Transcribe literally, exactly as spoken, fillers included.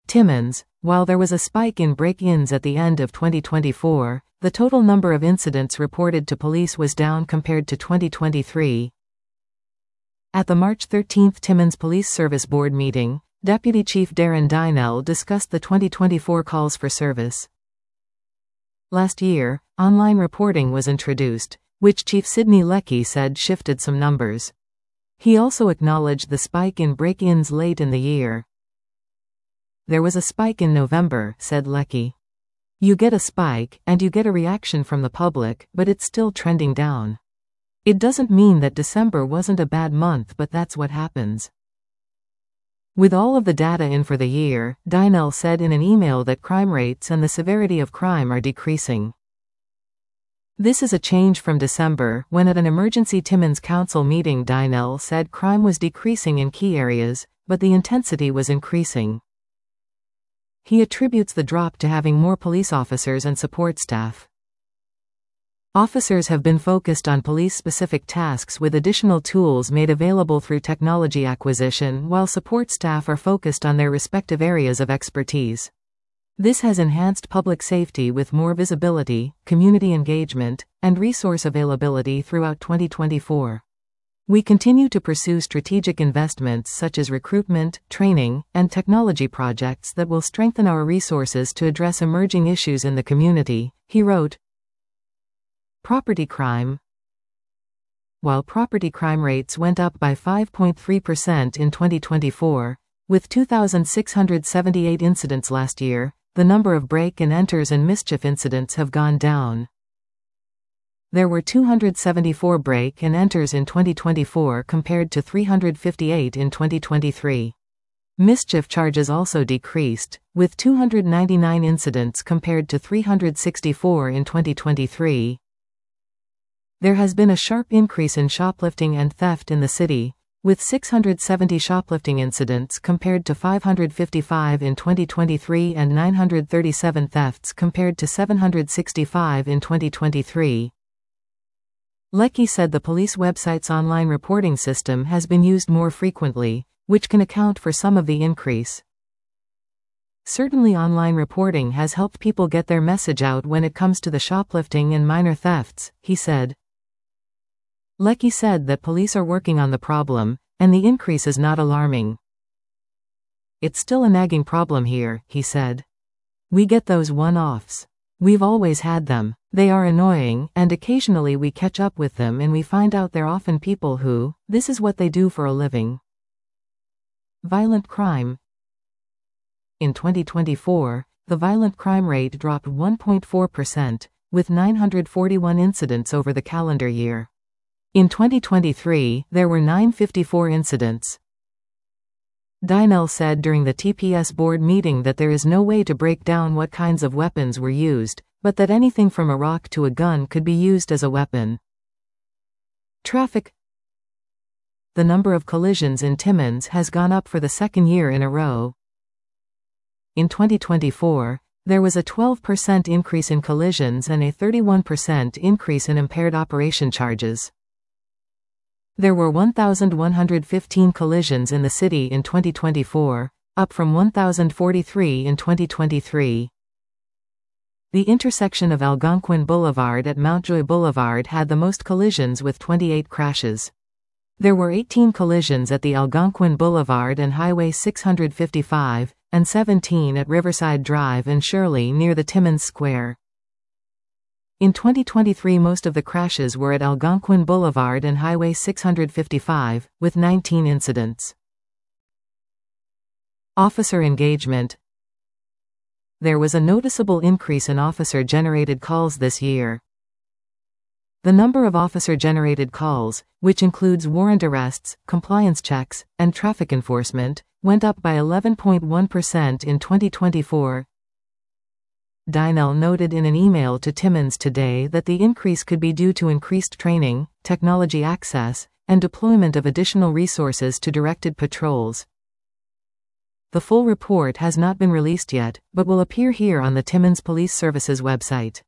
Timmins. While there was a spike in break-ins at the end of twenty twenty-four, the total number of incidents reported to police was down compared to twenty twenty-three. At the March thirteenth Timmins Police Service Board meeting, Deputy Chief Darren Dynell discussed the twenty twenty-four calls for service. Last year, online reporting was introduced, which Chief Sidney Leckie said shifted some numbers. He also acknowledged the spike in break-ins late in the year. "There was a spike in November," said Leckie. "You get a spike, and you get a reaction from the public, but it's still trending down. It doesn't mean that December wasn't a bad month, but that's what happens." With all of the data in for the year, Dynell said in an email that crime rates and the severity of crime are decreasing. This is a change from December, when at an emergency Timmins Council meeting Dynell said crime was decreasing in key areas, but the intensity was increasing. He attributes the drop to having more police officers and support staff. Officers have been focused on police-specific tasks with additional tools made available through technology acquisition, while support staff are focused on their respective areas of expertise. This has enhanced public safety with more visibility, community engagement, and resource availability throughout twenty twenty-four. We continue to pursue strategic investments such as recruitment, training, and technology projects that will strengthen our resources to address emerging issues in the community, he wrote. Property crime. While property crime rates went up by five point three percent in twenty twenty-four, with two thousand six hundred seventy-eight incidents last year, the number of break-and-enters and mischief incidents have gone down. There were two hundred seventy-four break-and-enters in twenty twenty-four compared to three hundred fifty-eight in twenty twenty-three. Mischief charges also decreased, with two hundred ninety-nine incidents compared to three hundred sixty-four in twenty twenty-three. There has been a sharp increase in shoplifting and theft in the city, with six hundred seventy shoplifting incidents compared to five hundred fifty-five in twenty twenty-three and nine hundred thirty-seven thefts compared to seven hundred sixty-five in twenty twenty-three. Leckie said the police website's online reporting system has been used more frequently, which can account for some of the increase. Certainly online reporting has helped people get their message out when it comes to the shoplifting and minor thefts, he said. Leckie said that police are working on the problem, and the increase is not alarming. "It's still a nagging problem here," he said. "We get those one-offs. We've always had them. They are annoying, and occasionally we catch up with them and we find out they're often people who, this is what they do for a living." Violent crime. In twenty twenty-four, the violent crime rate dropped one point four percent, with nine hundred forty-one incidents over the calendar year. In twenty twenty-three, there were nine hundred fifty-four incidents. Dynell said during the T P S board meeting that there is no way to break down what kinds of weapons were used, but that anything from a rock to a gun could be used as a weapon. Traffic. The number of collisions in Timmins has gone up for the second year in a row. In twenty twenty-four, there was a twelve percent increase in collisions and a thirty-one percent increase in impaired operation charges. There were one thousand one hundred fifteen collisions in the city in twenty twenty-four, up from one thousand forty-three in twenty twenty-three. The intersection of Algonquin Boulevard at Mountjoy Boulevard had the most collisions with twenty-eight crashes. There were eighteen collisions at the Algonquin Boulevard and Highway six hundred fifty-five, and seventeen at Riverside Drive and Shirley near the Timmins Square. In twenty twenty-three, most of the crashes were at Algonquin Boulevard and Highway six hundred fifty-five, with nineteen incidents. Officer engagement. There was a noticeable increase in officer-generated calls this year. The number of officer-generated calls, which includes warrant arrests, compliance checks, and traffic enforcement, went up by eleven point one percent in twenty twenty-four. Dynell noted in an email to Timmins Today that the increase could be due to increased training, technology access, and deployment of additional resources to directed patrols. The full report has not been released yet, but will appear here on the Timmins Police Services website.